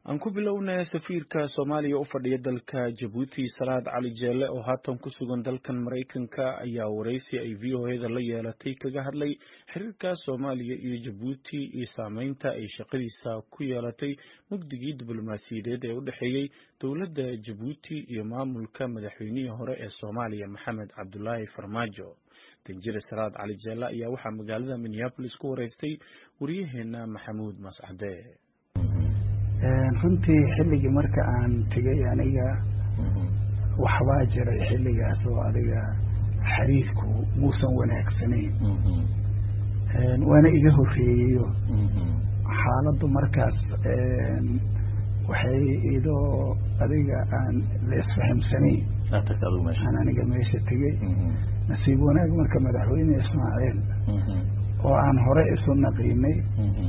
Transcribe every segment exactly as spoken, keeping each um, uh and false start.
aan ku bilownay safiirka Soomaaliya u fadhiya dalka Djibouti Salaad Cali Jeelle oo haatan ku sugan dalkan Mareykanka ayaa wareysi ay V O A da la yeelatay kaga hadlay xiriirka Soomaaliya iyo Djibouti iyo saameynta ay shaqadiisa ku yeelatay mugdigii diblomaasiyadeed ee u dhaxeeyay dowladda Djibouti iyo maamulka madaxweynihii hore ee Soomaaliya Maxamed Cabdullaahi Farmaajo. Danjire Salaad Cali Jeelle ayaa waxaa magaalada Minneapolis ku wareystay wariyaheena Maxamuud Mascade. runtii xilligii marka aan tagay aniga waxbaa jiray xilligaas oo adiga xiriirku muusan wanaagsanayn waana iga horreeyo xaaladdu markaas waxay idoo adiga aan la isfahamsanayn aan aniga meesha tegey nasiib wanaag marka madaxweyne Ismaaciil oo aan hore isu naqiinay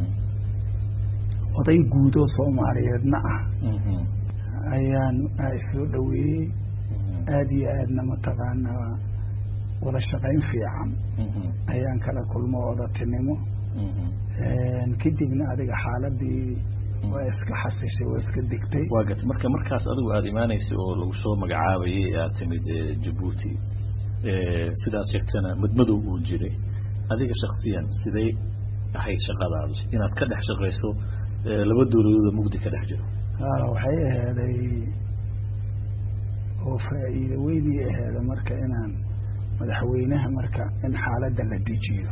oday guud oo Soomaaliyeedna ah ayaan soo dhaweeyay aad iyo aadna mataqaanaa wada shaqayn fiican ayaan kala kulmo odatinimo kadibna adiga xaaladii waa iska xasishay waa iska degtay waagat marka markaas adigu aad imaanayso oo lagu soo magacaabayay aad timid Djibouti sidaas sheegtana madmadow uu jiray adiga shakhsiyan sidee ahayd shaqadaadu inaad ka dhex shaqayso laba dawladood mugdi ka dhex jiro haa waxay ahaday oo faa'iido weyn ay ahayd marka inaan madaxweynaha marka in xaaladda la dejiyo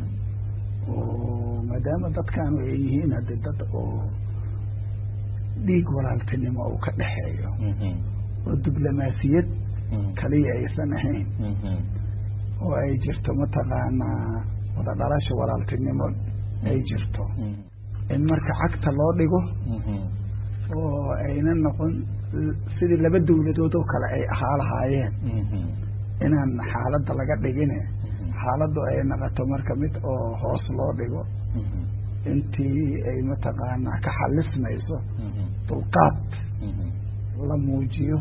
oo maadaama dadkan ay yihiin hadda dad oo dhiig walaaltinimo uu ka dhexeeyo oo diblomaasiyad kaliya aysan ahayn oo ay jirto mataqaanaa wada dhalasho walaaltinimo ay jirto in marka cagta loo dhigo oo ayna noqon sidii laba dawladood oo kale ay ahaa lahaayeen inaan xaaladda laga dhigine xaaladdu ay noqoto marka mid oo hoos loo dhigo intii ay mataqaanaa ka xalismayso dulqaad la muujiyo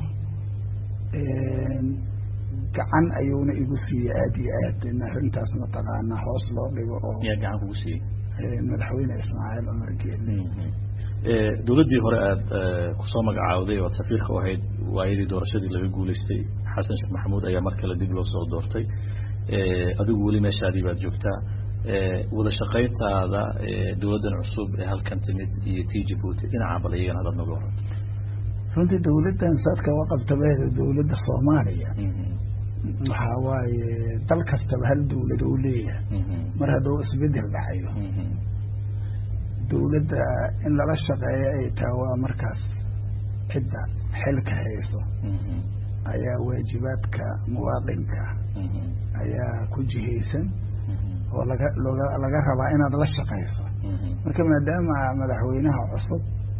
gacan ayuuna igu siiyey aad iyo aad in arrintaas mataqaanaa hoos loo dhigo oo yaa gacan kugu siiyey madaxweyne Ismaaciil Umar Geelle dawladdii hore aad kusoo magacaawday oo safiirka u ahayd waayadii doorashadii laga guulaystay xasan sheekh maxamuud ayaa mar kale dib loo soo doortay adigu weli meeshaadii baad joogtaa wada shaqayntaada dawladdan cusub ee halkan timid iyo tii Djibouti dhinaca bal iyagana haddaad nooga waran runtii dawladdan saadka waqabtabeeda dawladda Soomaaliya waxaa waaye dal kastaba hal dawlad uu leeyahay mar hadduu isbedel dhacayo dawladda in lala shaqeeyo ay tahay waa markaas cidda xilka hayso ayaa waajibaadka muwaadinka ayaa ku jihaysan oo laga looga laga rabaa inaad la shaqayso marka maadaama madaxweynaha cusub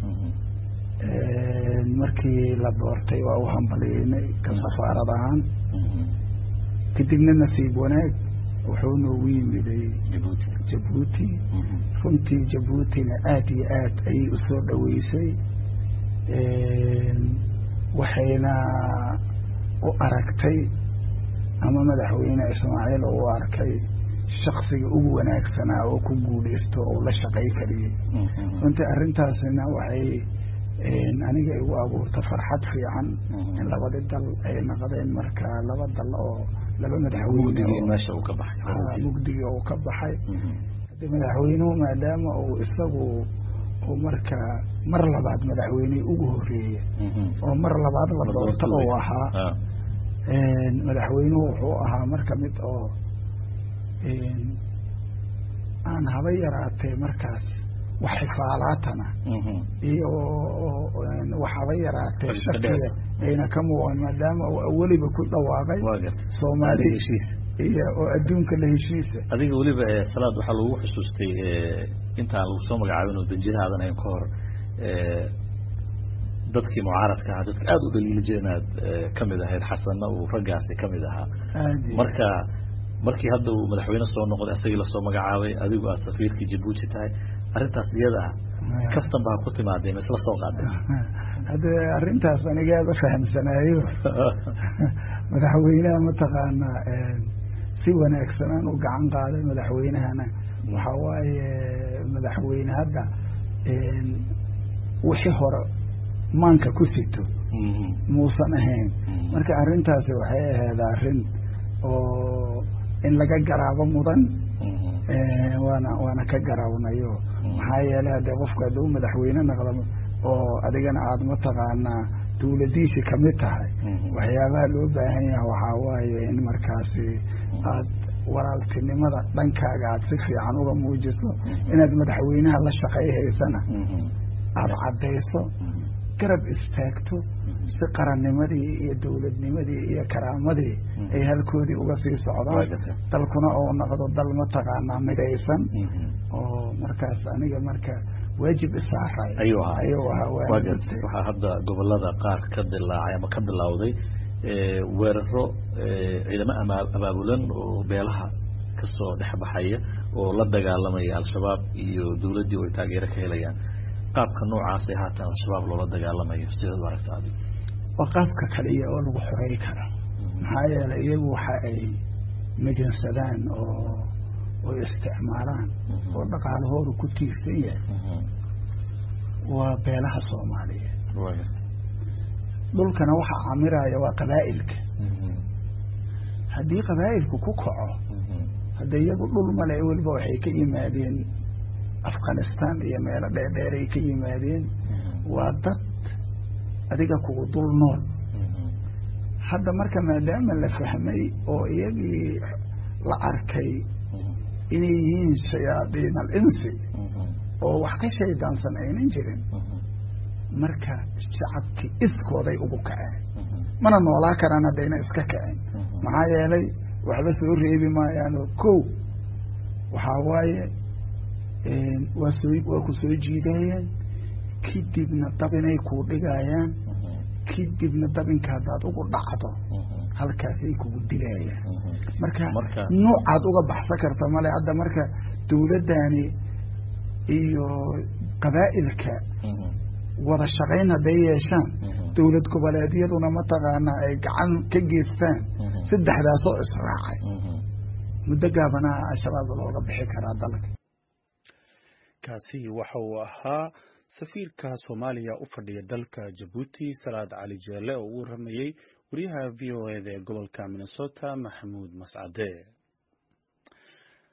markii la doortay waa u hambalyeynay ka safaarad ahaan kadibna nasiib wanaag wuxuu noogu yimiday Djibouti runtii Djiboutina aad iyo aad ayay u soo dhaweysay waxayna u aragtay ama madaxweyne Ismaaciil oo u arkay shakhsiga ugu wanaagsanaa oo ku guuleysto oo la shaqay kariyay runtii arrintaasina waxay aniga igu abuurta farxad fiican in labada dal ay noqdeen marka laba dal oo laba madaxweyne meesha uu ka baxay mugdiga uu ka baxay hadda madaxweynuhu maadaama uu isagu uu marka mar labaad madaxweyne ugu horreeyay oo mar labaad la doorto oo ahaa madaxweynuhu wuxuu ahaa marka mid oo aan haba yaraatee markaas wax xifaalaatana iyo waxaba yaraatee shakiga ayna ka muuqan maadaama uu weliba ku dhawaaqay Soomaali heshiis iyo oo adduunka la heshiisa adiga weliba Salaad waxaa lagu xusuustay intaan lagu soo magacaabin oo danjiraadan ay ka hor dadkii mucaaradka ah dadka aad u dhaliil jireenaad kamid ahayd xasanna uu ragaasi kamid ahaa marka markii hadda uu madaxweyne soo noqday asagii la soo magacaabay adigu aad safiirkii Djibouti tahay arrintaas iyada kaftan baa ku timaadey isla soo qaaday hadda arrintaas aniga aad fahamsanayo madaxweynaha mataqaanaa si wanaagsan aan u gacan qaaday madaxweynahana waxa waaye madaxweyne hadda wixii hore maanka ku sito muusan ahayn marka arrintaasi waxay ahayd arrin oo in laga garaabo mudan waana waana ka garaawnayo maxaa yeelay haddee qofku hadduu madaxweyne noqdo oo adigana aada mataqaanaa dawladiisi kamid tahay waxyaabaha loo baahan yahay waxaa waaye in markaasi aad walaaltinimada dhankaaga aad si fiican uga muujiso inaad madaxweynaha la shaqayhaysana aada caddayso garab istaagto si qarannimadii iyo dawladnimadii iyo karaamadii ay halkoodii uga sii socdaan dalkuna oo noqdo dal mataqaanaa midaysan oo markaas aniga marka waajib isaaray ayuu ahaa ayuu ahaa waxaa hadda gobolada qaar ka dilaacay ama ka bilowday weeraro ciidamo abaabulan oo beelaha kasoo dhex baxaya oo la dagaalamaya al-shabaab iyo dawladdii oo ay taageero ka helayaan qaabka noocaas ee haatan al-shabaab loola dagaalamayo sidaad u aragta adiga waa qaabka kaliya oo lagu xoreey karo maxaa yeelay iyagu waxa ay majansadaan oo oo isticmaalaan oo dhaqaalahooda ku tiirsan yahay waa beelaha soomaaliyeed dhulkana waxaa camiraya waa qabaa'ilka haddii qabaa'ilku ku kaco hadda iyagu dhul male weliba waxay ka yimaadeen afghanistan iyo meelo dheerdheeray ka yimaadeen waa dad adiga kugu dul nool hadda marka maadaama la fahmay oo iyagii la arkay inay yihiin shayaadiin al-insi oo wax ka shaydaansan aynan jirin marka shacabkii iskooday ugu kaceen mana noolaa karaan haddayna iska kaceen maxaa yeelay waxba soo reebi maayaanoo kow waxaa waaye waa soo waa ku soo jiidayeen kadibna dabinay kuu dhigayaan kadibna dabinka haddaad ugu dhacdo halkaasay kugu dilayaan marka nuucaad uga baxsan karta male hadda marka dawladdani iyo qabaa'ilka wada shaqayn hadday yeeshaan dawlad goboleedyaduna mataqaanaa ay gacan ka geystaan saddexdaasoo israacay muddo gaabanaa al-shabaab looga bixi karaa dalka kaasi waxa uu ahaa safiirka Soomaaliya u fadhiya dalka Djibouti Salaad Cali Jeelle oo uu waramayay wariyaha V O A ee gobolka Minnesota Maxamuud Mascade.